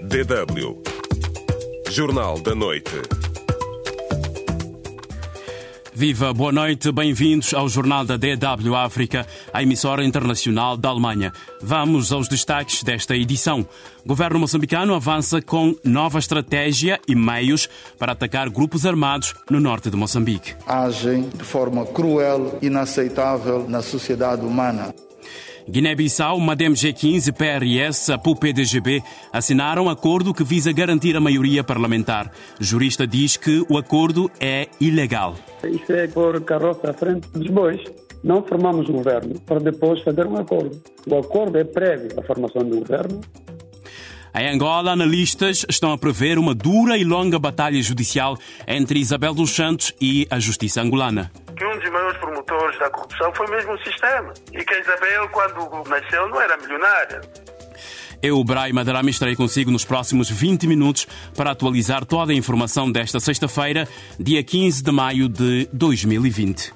DW Jornal da Noite. Viva, boa noite, bem-vindos ao Jornal da DW África, a emissora internacional da Alemanha. Vamos aos destaques desta edição. O governo moçambicano avança com nova estratégia e meios para atacar grupos armados no norte de Moçambique. Agem de forma cruel e inaceitável na sociedade humana. Guiné-Bissau, MADEM G15, PRS, APU-PDGB assinaram um acordo que visa garantir a maioria parlamentar. O jurista diz que o acordo é ilegal. Isso é pôr carroça à frente dos bois. Não formamos um governo para depois fazer um acordo. O acordo é prévio à formação do governo. Em Angola, analistas estão a prever uma dura e longa batalha judicial entre Isabel dos Santos e a justiça angolana. Que um dos maiores promotores da corrupção foi mesmo o sistema. E que a Isabel, quando nasceu, não era milionária. Eu, Braima Darame, estarei consigo nos próximos 20 minutos para atualizar toda a informação desta sexta-feira, dia 15 de maio de 2020.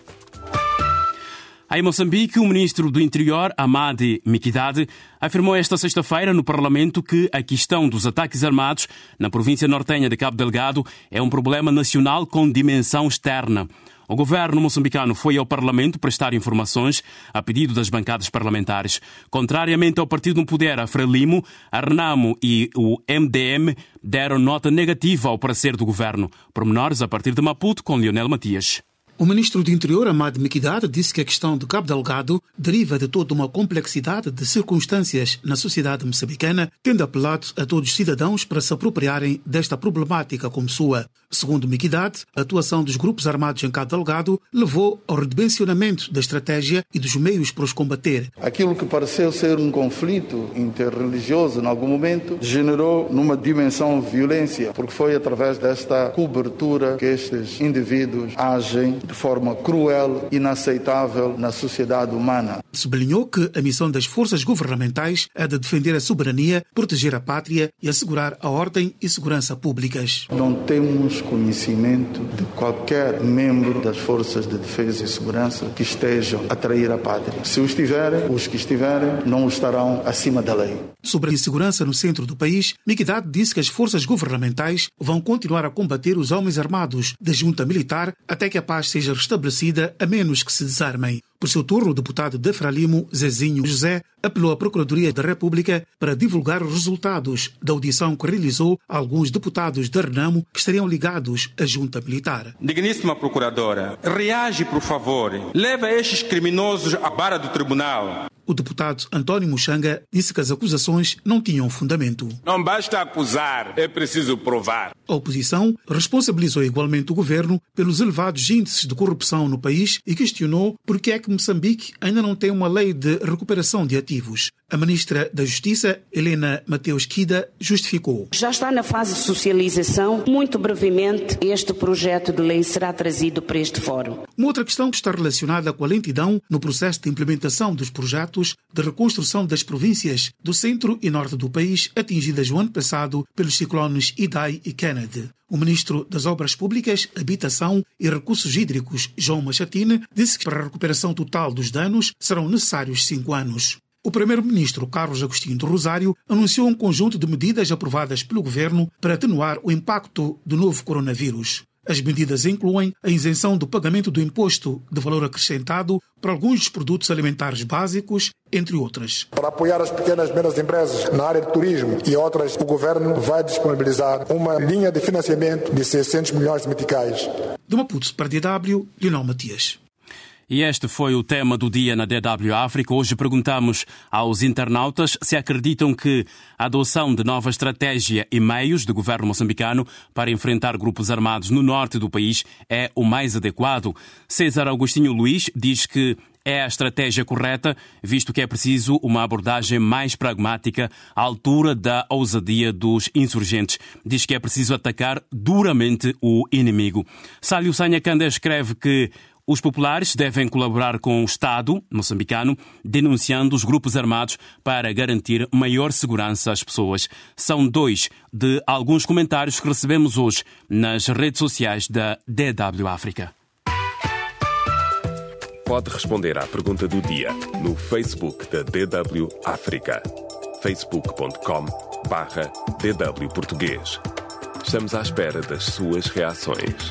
Em Moçambique, o ministro do Interior, Amadi Mikidade, afirmou esta sexta-feira no Parlamento que a questão dos ataques armados na província nortenha de Cabo Delgado é um problema nacional com dimensão externa. O governo moçambicano foi ao Parlamento prestar informações a pedido das bancadas parlamentares. Contrariamente ao partido no poder, a Frelimo, a Renamo e o MDM deram nota negativa ao parecer do governo. Pormenores a partir de Maputo, com Lionel Matias. O ministro do Interior, Amadi Mikidade, disse que a questão do Cabo Delgado deriva de toda uma complexidade de circunstâncias na sociedade moçambicana, tendo apelado a todos os cidadãos para se apropriarem desta problemática como sua. Segundo Mikidade, a atuação dos grupos armados em Cabo Delgado levou ao redimensionamento da estratégia e dos meios para os combater. Aquilo que pareceu ser um conflito interreligioso, em algum momento, generou numa dimensão violência, porque foi através desta cobertura que estes indivíduos agem de forma cruel e inaceitável na sociedade humana. Sublinhou que a missão das forças governamentais é de defender a soberania, proteger a pátria e assegurar a ordem e segurança públicas. Não temos conhecimento de qualquer membro das forças de defesa e segurança que estejam a trair a pátria. Se os que estiverem, não estarão acima da lei. Sobre a insegurança no centro do país, Mikidade disse que as forças governamentais vão continuar a combater os homens armados da junta militar até que a paz seja restabelecida, a menos que se desarmem. Por seu turno, o deputado de Frelimo, Zezinho José, apelou à Procuradoria da República para divulgar os resultados da audição que realizou a alguns deputados da Renamo que estariam ligados à junta militar. Digníssima Procuradora, reage, por favor. Leva estes criminosos à barra do tribunal. O deputado António Muxanga disse que as acusações não tinham fundamento. Não basta acusar, é preciso provar. A oposição responsabilizou igualmente o governo pelos elevados índices de corrupção no país e questionou por que é que Moçambique ainda não tem uma lei de recuperação de ativos. A ministra da Justiça, Helena Mateus Quida, justificou. Já está na fase de socialização. Muito brevemente, este projeto de lei será trazido para este fórum. Uma outra questão que está relacionada com a lentidão no processo de implementação dos projetos de reconstrução das províncias do centro e norte do país atingidas o ano passado pelos ciclones Idai e Kennedy. O ministro das Obras Públicas, Habitação e Recursos Hídricos, João Machatine, disse que para a recuperação total dos danos serão necessários 5 anos. O primeiro-ministro Carlos Agostinho do Rosário anunciou um conjunto de medidas aprovadas pelo governo para atenuar o impacto do novo coronavírus. As medidas incluem a isenção do pagamento do imposto de valor acrescentado para alguns dos produtos alimentares básicos, entre outras. Para apoiar as pequenas e médias empresas na área de turismo e outras, o governo vai disponibilizar uma linha de financiamento de 600 milhões de meticais. De Maputo para a DW, Lionel Matias. E este foi o tema do dia na DW África. Hoje perguntamos aos internautas se acreditam que a adoção de nova estratégia e meios do governo moçambicano para enfrentar grupos armados no norte do país é o mais adequado. César Agostinho Luís diz que é a estratégia correta, visto que é preciso uma abordagem mais pragmática à altura da ousadia dos insurgentes. Diz que é preciso atacar duramente o inimigo. Sálio Sanhacanda escreve que os populares devem colaborar com o Estado moçambicano, denunciando os grupos armados para garantir maior segurança às pessoas. São 2 de alguns comentários que recebemos hoje nas redes sociais da DW África. Pode responder à pergunta do dia no Facebook da DW África. facebook.com facebook.com/DW Português. Estamos à espera das suas reações.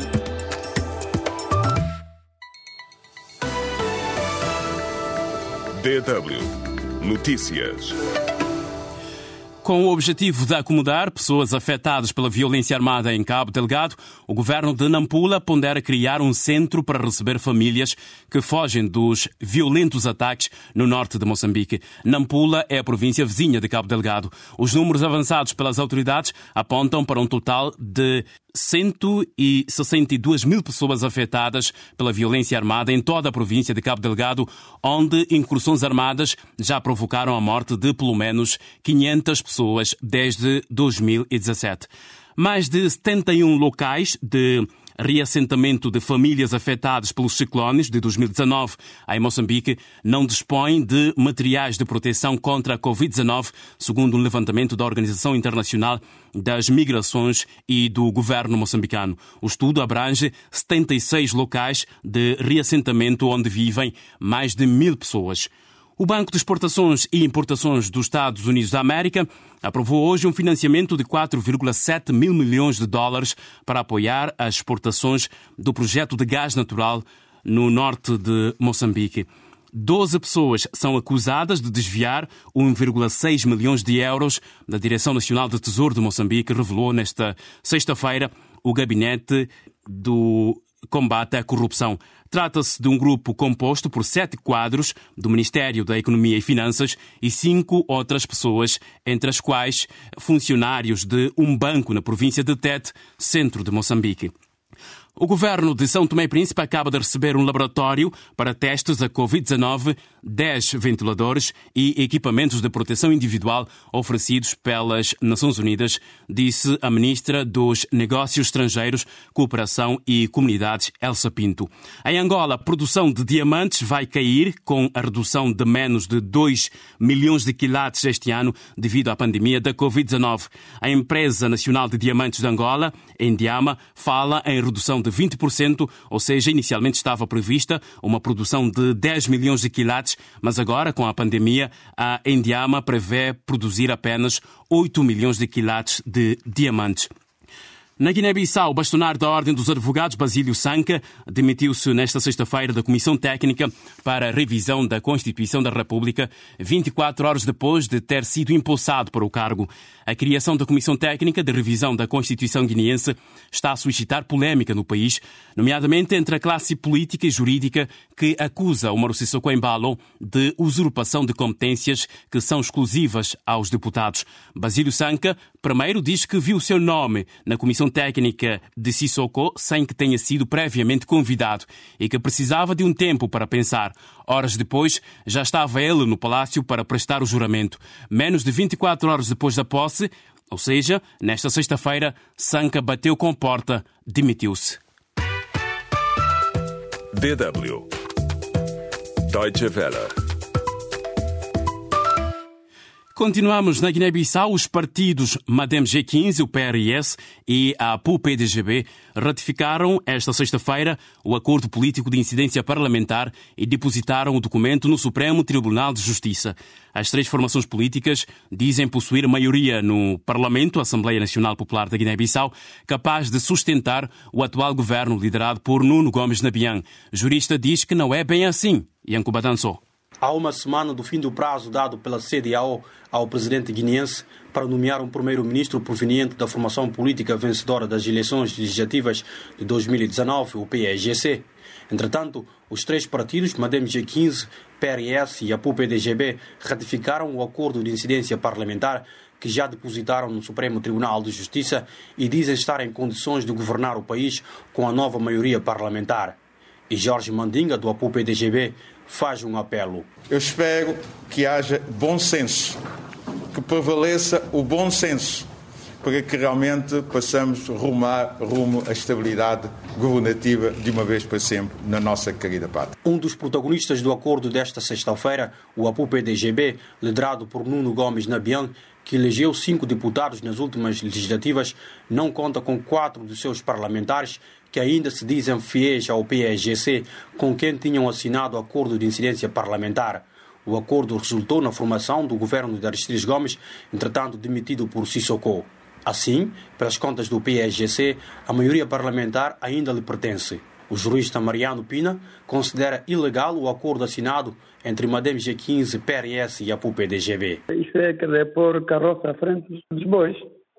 DW Notícias. Com o objetivo de acomodar pessoas afetadas pela violência armada em Cabo Delgado, o governo de Nampula pondera criar um centro para receber famílias que fogem dos violentos ataques no norte de Moçambique. Nampula é a província vizinha de Cabo Delgado. Os números avançados pelas autoridades apontam para um total de 162 mil pessoas afetadas pela violência armada em toda a província de Cabo Delgado, onde incursões armadas já provocaram a morte de pelo menos 500 pessoas desde 2017. Mais de 71 locais de reassentamento de famílias afetadas pelos ciclones de 2019 em Moçambique não dispõem de materiais de proteção contra a Covid-19, segundo um levantamento da Organização Internacional das Migrações e do governo moçambicano. O estudo abrange 76 locais de reassentamento onde vivem mais de 1.000 pessoas. O Banco de Exportações e Importações dos Estados Unidos da América aprovou hoje um financiamento de 4,7 mil milhões de dólares para apoiar as exportações do projeto de gás natural no norte de Moçambique. 12 pessoas são acusadas de desviar 1,6 milhões de euros da Direção Nacional do Tesouro de Moçambique, revelou nesta sexta-feira o Gabinete do Combate à Corrupção. Trata-se de um grupo composto por 7 quadros do Ministério da Economia e Finanças e 5 outras pessoas, entre as quais funcionários de um banco na província de Tete, centro de Moçambique. O governo de São Tomé e Príncipe acaba de receber um laboratório para testes da Covid-19, 10 ventiladores e equipamentos de proteção individual oferecidos pelas Nações Unidas, disse a ministra dos Negócios Estrangeiros, Cooperação e Comunidades, Elsa Pinto. Em Angola, a produção de diamantes vai cair com a redução de menos de 2 milhões de quilates este ano devido à pandemia da Covid-19. A Empresa Nacional de Diamantes de Angola, Endiama, fala em redução de 20%, ou seja, inicialmente estava prevista uma produção de 10 milhões de quilates, mas agora, com a pandemia, a Endiama prevê produzir apenas 8 milhões de quilates de diamantes. Na Guiné-Bissau, o bastonário da Ordem dos Advogados, Basílio Sanca, demitiu-se nesta sexta-feira da Comissão Técnica para a Revisão da Constituição da República, 24 horas depois de ter sido empossado para o cargo. A criação da Comissão Técnica de Revisão da Constituição guineense está a suscitar polémica no país, nomeadamente entre a classe política e jurídica que acusa Umaru Sissoko Embalo de usurpação de competências que são exclusivas aos deputados. Basílio Sanca, primeiro, diz que viu o seu nome na Comissão Técnica de Sissoko sem que tenha sido previamente convidado e que precisava de um tempo para pensar. Horas depois, já estava ele no palácio para prestar o juramento. Menos de 24 horas depois da posse, ou seja, nesta sexta-feira, Sanca bateu com porta, demitiu-se. DW Deutsche Welle. Continuamos na Guiné-Bissau. Os partidos MADEM G15, o PRS e a APU-PDGB ratificaram esta sexta-feira o acordo político de incidência parlamentar e depositaram o documento no Supremo Tribunal de Justiça. As 3 formações políticas dizem possuir maioria no Parlamento, a Assembleia Nacional Popular da Guiné-Bissau, capaz de sustentar o atual governo liderado por Nuno Gomes Nabian. Jurista diz que não é bem assim. Yanko Badanço. Há uma semana do fim do prazo dado pela CEDEAO ao presidente guineense para nomear um primeiro-ministro proveniente da formação política vencedora das eleições legislativas de 2019, o PEGC. Entretanto, os 3 partidos, MADEM G15, PRS e APU-PDGB, ratificaram o acordo de incidência parlamentar que já depositaram no Supremo Tribunal de Justiça e dizem estar em condições de governar o país com a nova maioria parlamentar. E Jorge Mandinga, do APU-PDGB, faz um apelo. Eu espero que haja bom senso, que prevaleça o bom senso, para que realmente possamos rumo à estabilidade governativa de uma vez para sempre na nossa querida pátria. Um dos protagonistas do acordo desta sexta-feira, o APU-PDGB, liderado por Nuno Gomes Nabian, que elegeu 5 deputados nas últimas legislativas, não conta com 4 dos seus parlamentares que ainda se dizem fiéis ao PEGC, com quem tinham assinado o acordo de incidência parlamentar. O acordo resultou na formação do governo de Aristides Gomes, entretanto demitido por Sissoko. Assim, pelas contas do PSGC, a maioria parlamentar ainda lhe pertence. O jurista Mariano Pina considera ilegal o acordo assinado entre Madem G15, PRS e a PUP-DGB. Isso é pôr carroça à frente dos bois.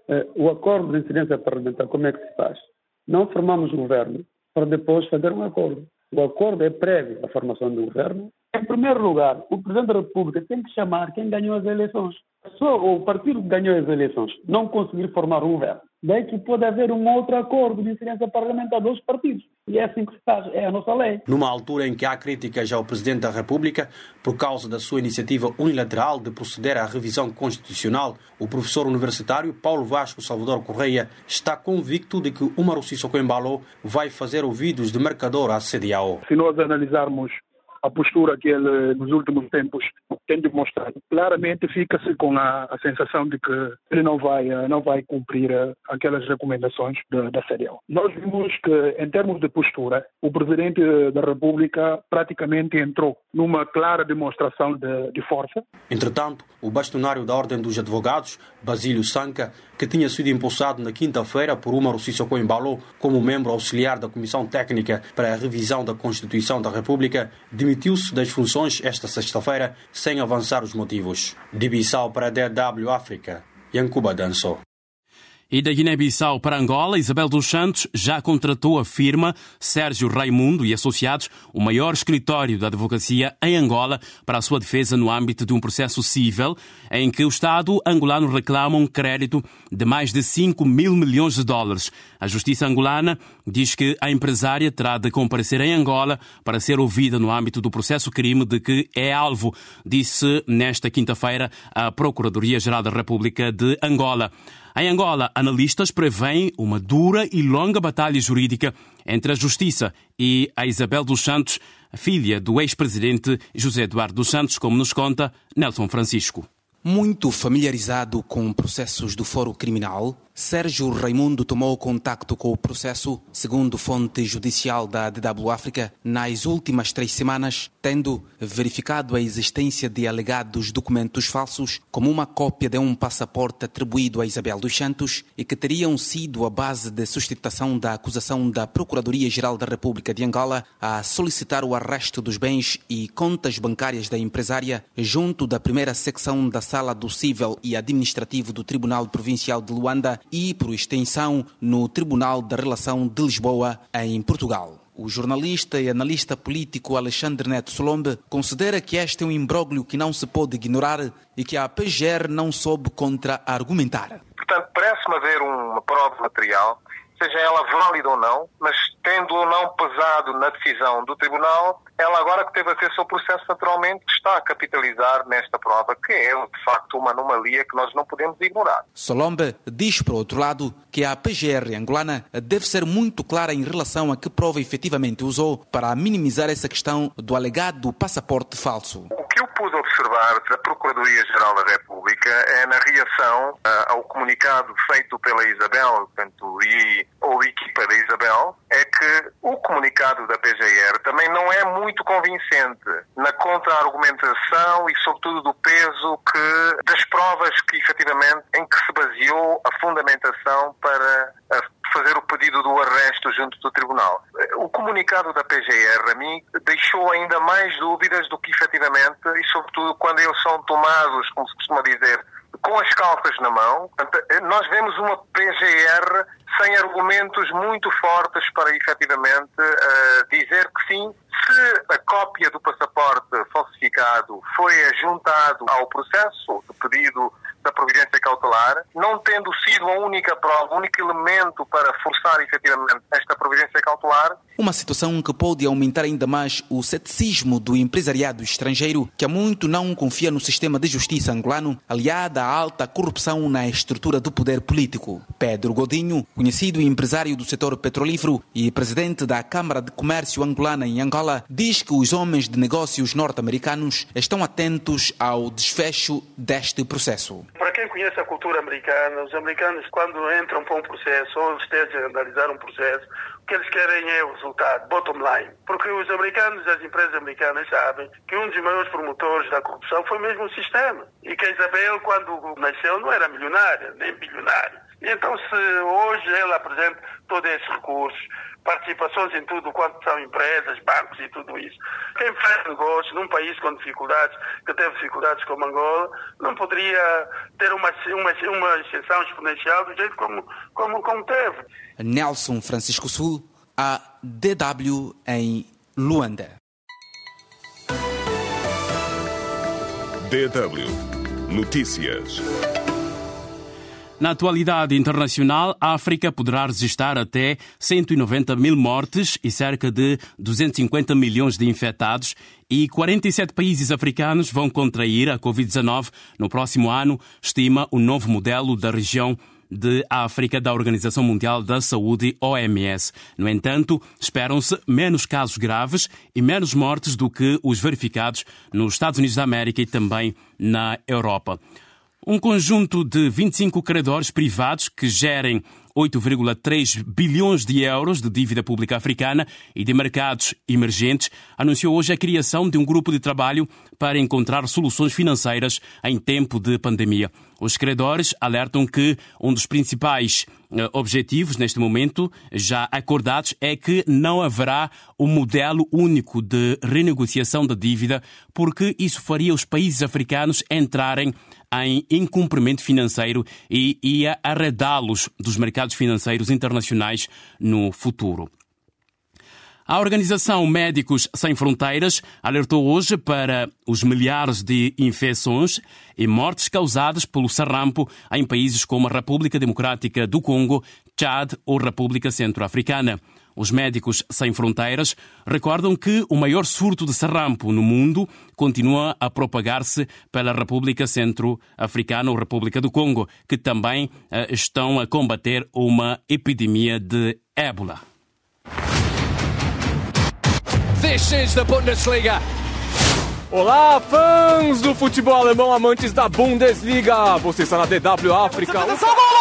O acordo de incidência parlamentar, como é que se faz? Não formamos o governo para depois fazer um acordo. O acordo é prévio à formação do governo. Em primeiro lugar, o Presidente da República tem que chamar quem ganhou as eleições. Só o partido que ganhou as eleições não conseguir formar um governo, daí que pode haver um outro acordo de incidência parlamentar dos partidos. E é assim que se faz, é a nossa lei. Numa altura em que há críticas ao Presidente da República por causa da sua iniciativa unilateral de proceder à revisão constitucional, o professor universitário Paulo Vasco Salvador Correia está convicto de que Umaru Sissoko Embalo vai fazer ouvidos de mercador à CDAO. Se nós analisarmos a postura que ele, nos últimos tempos, tem demonstrado, claramente fica-se com a sensação de que ele não vai cumprir aquelas recomendações da CDAO. Nós vimos que, em termos de postura, o Presidente da República praticamente entrou numa clara demonstração de força. Entretanto, o bastonário da Ordem dos Advogados, Basílio Sanca, que tinha sido impulsado na quinta-feira por Umaru Sissoko Embalo como membro auxiliar da Comissão Técnica para a Revisão da Constituição da República, demitiu-se das funções esta sexta-feira sem avançar os motivos. De Bissau para a DW África, Yankuba Danso. E da Guiné-Bissau para Angola, Isabel dos Santos já contratou a firma Sérgio Raimundo e Associados, o maior escritório da advocacia em Angola, para a sua defesa no âmbito de um processo cível em que o Estado angolano reclama um crédito de mais de 5 mil milhões de dólares. A justiça angolana diz que a empresária terá de comparecer em Angola para ser ouvida no âmbito do processo crime de que é alvo, disse nesta quinta-feira a Procuradoria-Geral da República de Angola. Em Angola, analistas prevêem uma dura e longa batalha jurídica entre a Justiça e a Isabel dos Santos, filha do ex-presidente José Eduardo dos Santos, como nos conta Nelson Francisco. Muito familiarizado com processos do Foro Criminal, Sérgio Raimundo tomou contacto com o processo, segundo fonte judicial da DW África, nas últimas 3 semanas, tendo verificado a existência de alegados documentos falsos, como uma cópia de um passaporte atribuído a Isabel dos Santos e que teriam sido a base de sustentação da acusação da Procuradoria-Geral da República de Angola a solicitar o arresto dos bens e contas bancárias da empresária junto da primeira secção da Sala do Cível e Administrativo do Tribunal Provincial de Luanda e, por extensão, no Tribunal da Relação de Lisboa, em Portugal. O jornalista e analista político Alexandre Neto Solombe considera que este é um imbróglio que não se pode ignorar e que a PGR não soube contra-argumentar. Portanto, parece-me haver uma prova material, seja ela válida ou não, mas tendo ou não pesado na decisão do Tribunal, ela agora que teve acesso ao processo naturalmente está a capitalizar nesta prova, que é de facto uma anomalia que nós não podemos ignorar. Solombe diz, por outro lado, que a PGR angolana deve ser muito clara em relação a que prova efetivamente usou para minimizar essa questão do alegado passaporte falso. O que eu pude observar da Procuradoria-Geral da República é na reação ao comunicado feito pela Isabel, portanto, e ou equipa da Isabel, é que o comunicado da PGR também não é muito convincente na contra-argumentação e, sobretudo, do peso das provas que, efetivamente, em que se baseou a fundamentação para fazer o pedido do arresto junto do Tribunal. O comunicado da PGR, a mim, deixou ainda mais dúvidas do que, efetivamente, e, sobretudo, quando eles são tomados, como se costuma dizer, com as calças na mão. Portanto, nós vemos uma PGR sem argumentos muito fortes para, efetivamente, dizer que sim, se a cópia do passaporte falsificado foi juntado ao processo de pedido da providência cautelar, não tendo sido a única prova, o único elemento para forçar efetivamente esta providência cautelar. Uma situação que pode aumentar ainda mais o ceticismo do empresariado estrangeiro, que há muito não confia no sistema de justiça angolano, aliada à alta corrupção na estrutura do poder político. Pedro Godinho, conhecido empresário do setor petrolífero e presidente da Câmara de Comércio angolana em Angola, diz que os homens de negócios norte-americanos estão atentos ao desfecho deste processo. Para quem conhece a cultura americana, os americanos, quando entram para um processo ou estejam a analisar um processo, o que eles querem é o resultado, bottom line. Porque os americanos, as empresas americanas sabem que um dos maiores promotores da corrupção foi mesmo o sistema. E que a Isabel, quando nasceu, não era milionária, nem bilionária. E então, se hoje ela apresenta todos esses recursos, participações em tudo quanto são empresas, bancos e tudo isso, quem faz negócio num país com dificuldades, que teve dificuldades como Angola, não poderia ter uma ascensão exponencial do jeito como teve. Nelson Francisco Sul, a DW em Luanda. DW Notícias. Na atualidade internacional, a África poderá registrar até 190 mil mortes e cerca de 250 milhões de infectados, e 47 países africanos vão contrair a Covid-19 no próximo ano, estima o novo modelo da região de África da Organização Mundial da Saúde, OMS. No entanto, esperam-se menos casos graves e menos mortes do que os verificados nos Estados Unidos da América e também na Europa. Um conjunto de 25 credores privados que gerem 8,3 bilhões de euros de dívida pública africana e de mercados emergentes anunciou hoje a criação de um grupo de trabalho para encontrar soluções financeiras em tempo de pandemia. Os credores alertam que um dos principais objetivos neste momento, já acordados, é que não haverá um modelo único de renegociação da dívida, porque isso faria os países africanos entrarem em incumprimento financeiro e ia arredá-los dos mercados financeiros internacionais no futuro. A Organização Médicos Sem Fronteiras alertou hoje para os milhares de infecções e mortes causadas pelo sarampo em países como a República Democrática do Congo, Chad ou República Centro-Africana. Os Médicos Sem Fronteiras recordam que o maior surto de sarampo no mundo continua a propagar-se pela República Centro-Africana ou República do Congo, que também estão a combater uma epidemia de ébola. This is the Bundesliga. Olá, fãs do futebol alemão, amantes da Bundesliga. Você está na DW África. Atenção, gol!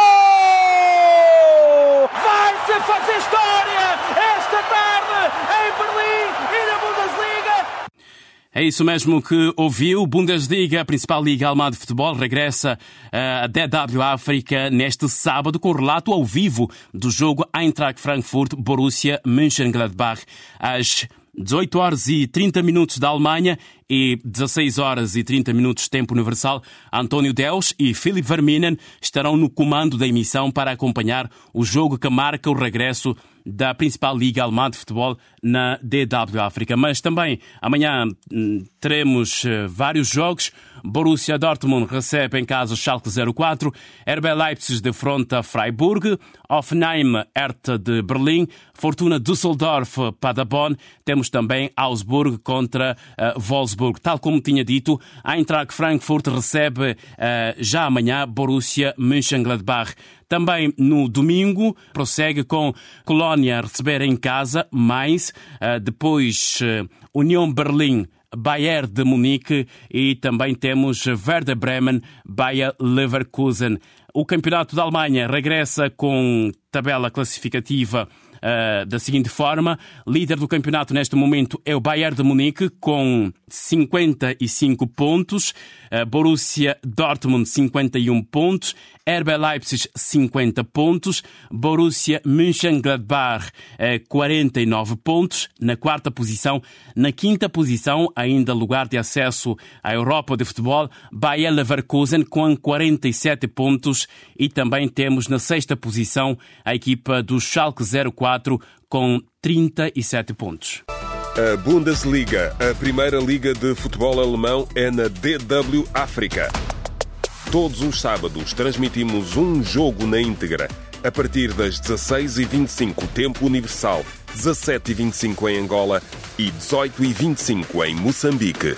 Vai-se fazer história esta tarde em Berlim e na Bundesliga. É isso mesmo que ouviu. Bundesliga, a principal liga alemã de futebol, regressa a DW África neste sábado com relato ao vivo do jogo Eintracht Frankfurt-Borussia Mönchengladbach às 18 horas e 30 minutos da Alemanha e 16 horas e 30 minutos tempo universal. António Deus e Philipp Verminen estarão no comando da emissão para acompanhar o jogo que marca o regresso da principal liga alemã de futebol na DW África. Mas também amanhã teremos vários jogos. Borussia Dortmund recebe em casa o Schalke 04, RB Leipzig defronta Freiburg, Hoffenheim Hertha de Berlim, Fortuna Düsseldorf Paderborn, temos também Augsburg contra Wolfsburg. Tal como tinha dito, Eintracht Frankfurt recebe já amanhã Borussia Mönchengladbach. Também no domingo prossegue com Colónia a receber em casa Mainz, depois União Berlim, Bayern de Munique e também temos Werder Bremen, Bayer Leverkusen. O Campeonato da Alemanha regressa com tabela classificativa da seguinte forma. Líder do campeonato neste momento é o Bayern de Munique com 55 pontos, Borussia Dortmund 51 pontos, RB Leipzig 50 pontos, Borussia Mönchengladbach 49 pontos na quarta posição. Na quinta posição, ainda lugar de acesso à Europa de futebol, Bayer Leverkusen com 47 pontos e também temos na sexta posição a equipa do Schalke 04 com 37 pontos. A Bundesliga, a primeira liga de futebol alemão, é na DW África. Todos os sábados transmitimos um jogo na íntegra, a partir das 16h25 tempo universal, 17h25 em Angola e 18h25 em Moçambique.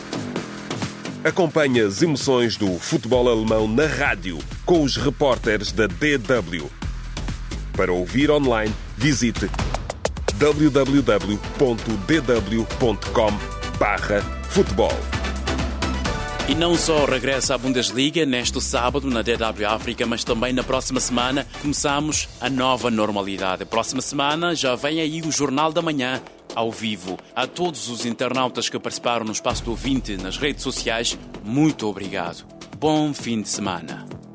Acompanhe as emoções do futebol alemão na rádio com os repórteres da DW. Para ouvir online, visite www.dw.com/futebol. E não só regressa à Bundesliga neste sábado na DW África, mas também na próxima semana começamos a nova normalidade. Próxima semana já vem aí o Jornal da Manhã ao vivo. A todos os internautas que participaram no Espaço do Ouvinte nas redes sociais, muito obrigado. Bom fim de semana.